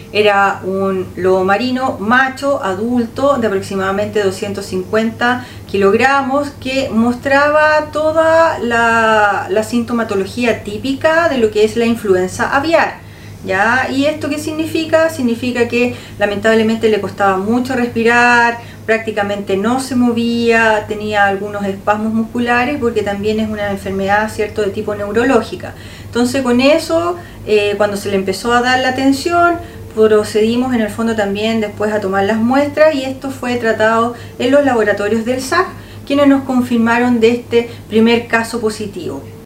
Era un lobo marino macho adulto de aproximadamente 250 kilogramos que mostraba toda la sintomatología típica de lo que es la influenza aviar. ¿Ya? ¿Y esto qué significa? Significa que lamentablemente le costaba mucho respirar, prácticamente no se movía, tenía algunos espasmos musculares porque también es una enfermedad, ¿cierto?, de tipo neurológica. Entonces con eso, cuando se le empezó a dar la atención, procedimos en el fondo también después a tomar las muestras y esto fue tratado en los laboratorios del SAC, quienes nos confirmaron de este primer caso positivo.